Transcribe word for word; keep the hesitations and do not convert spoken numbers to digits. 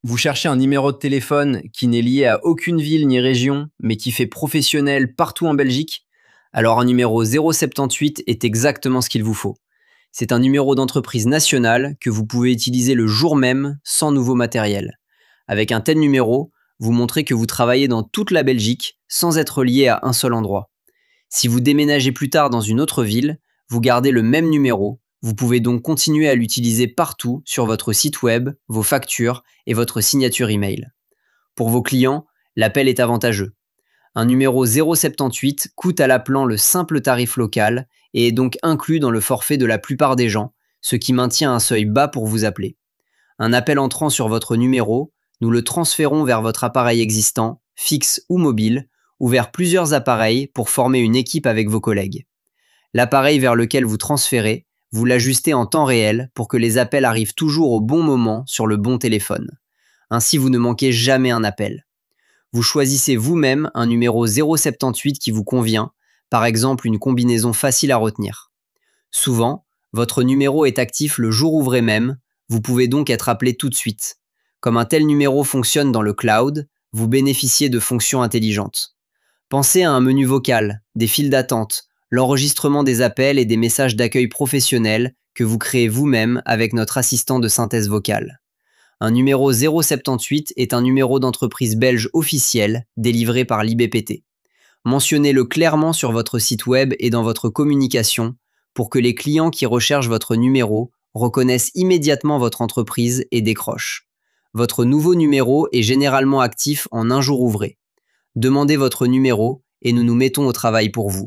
Vous cherchez un numéro de téléphone qui n'est lié à aucune ville ni région, mais qui fait professionnel partout en Belgique? Alors un numéro zéro soixante-dix-huit est exactement ce qu'il vous faut. C'est un numéro d'entreprise nationale que vous pouvez utiliser le jour même sans nouveau matériel. Avec un tel numéro, vous montrez que vous travaillez dans toute la Belgique sans être lié à un seul endroit. Si vous déménagez plus tard dans une autre ville, vous gardez le même numéro. Vous pouvez donc continuer à l'utiliser partout sur votre site web, vos factures et votre signature email. Pour vos clients, l'appel est avantageux. Un numéro zéro soixante-dix-huit coûte à l'appelant le simple tarif local et est donc inclus dans le forfait de la plupart des gens, ce qui maintient un seuil bas pour vous appeler. Un appel entrant sur votre numéro, nous le transférons vers votre appareil existant, fixe ou mobile, ou vers plusieurs appareils pour former une équipe avec vos collègues. L'appareil vers lequel vous transférez, vous l'ajustez en temps réel pour que les appels arrivent toujours au bon moment sur le bon téléphone. Ainsi, vous ne manquez jamais un appel. Vous choisissez vous-même un numéro zéro soixante-dix-huit qui vous convient, par exemple une combinaison facile à retenir. Souvent, votre numéro est actif le jour ouvré même, vous pouvez donc être appelé tout de suite. Comme un tel numéro fonctionne dans le cloud, vous bénéficiez de fonctions intelligentes. Pensez à un menu vocal, des files d'attente, l'enregistrement des appels et des messages d'accueil professionnels que vous créez vous-même avec notre assistant de synthèse vocale. Un numéro zéro soixante-dix-huit est un numéro d'entreprise belge officiel délivré par l'I B P T. Mentionnez-le clairement sur votre site web et dans votre communication pour que les clients qui recherchent votre numéro reconnaissent immédiatement votre entreprise et décrochent. Votre nouveau numéro est généralement actif en un jour ouvré. Demandez votre numéro et nous nous mettons au travail pour vous.